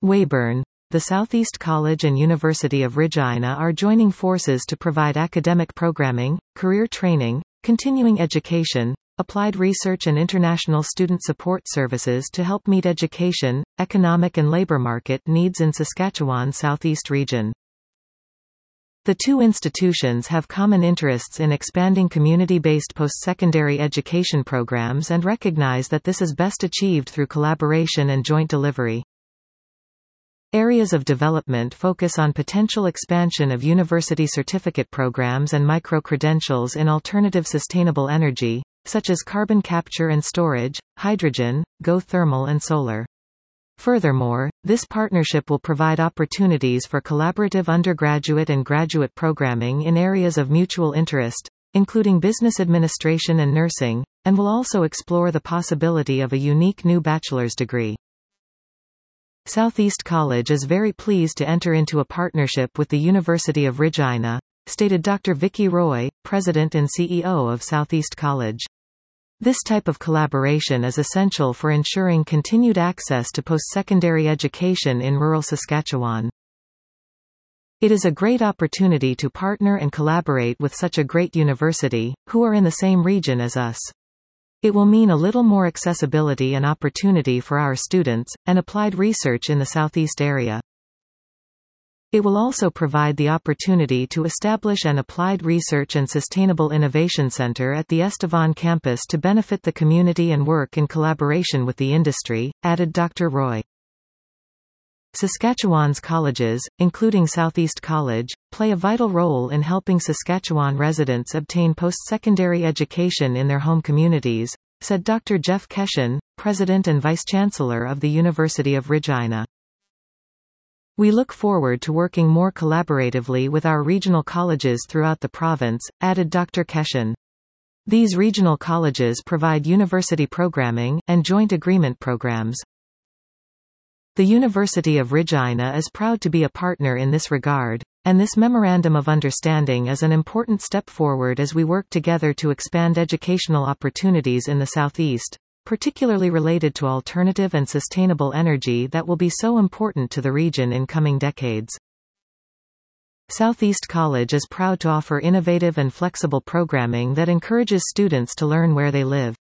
Weyburn. The Southeast College and University of Regina are joining forces to provide academic programming, career training, continuing education, applied research and international student support services to help meet education, economic and labor market needs in Saskatchewan's Southeast region. The two institutions have common interests in expanding community-based post-secondary education programs and recognize that this is best achieved through collaboration and joint delivery. Areas of development focus on potential expansion of university certificate programs and micro-credentials in alternative sustainable energy, such as carbon capture and storage, hydrogen, geothermal and solar. Furthermore, this partnership will provide opportunities for collaborative undergraduate and graduate programming in areas of mutual interest, including business administration and nursing, and will also explore the possibility of a unique new bachelor's degree. Southeast College is very pleased to enter into a partnership with the University of Regina, stated Dr. Vicky Roy, President and CEO of Southeast College. This type of collaboration is essential for ensuring continued access to post-secondary education in rural Saskatchewan. It is a great opportunity to partner and collaborate with such a great university, who are in the same region as us. It will mean a little more accessibility and opportunity for our students, and applied research in the Southeast area. It will also provide the opportunity to establish an Applied Research and Sustainable Innovation Center at the Estevan campus to benefit the community and work in collaboration with the industry, added Dr. Roy. Saskatchewan's colleges, including Southeast College, play a vital role in helping Saskatchewan residents obtain post-secondary education in their home communities, said Dr. Jeff Keshen, President and Vice-Chancellor of the University of Regina. We look forward to working more collaboratively with our regional colleges throughout the province, added Dr. Keshen. These regional colleges provide university programming, and joint agreement programs. The University of Regina is proud to be a partner in this regard, and this Memorandum of Understanding is an important step forward as we work together to expand educational opportunities in the Southeast, particularly related to alternative and sustainable energy that will be so important to the region in coming decades. Southeast College is proud to offer innovative and flexible programming that encourages students to learn where they live.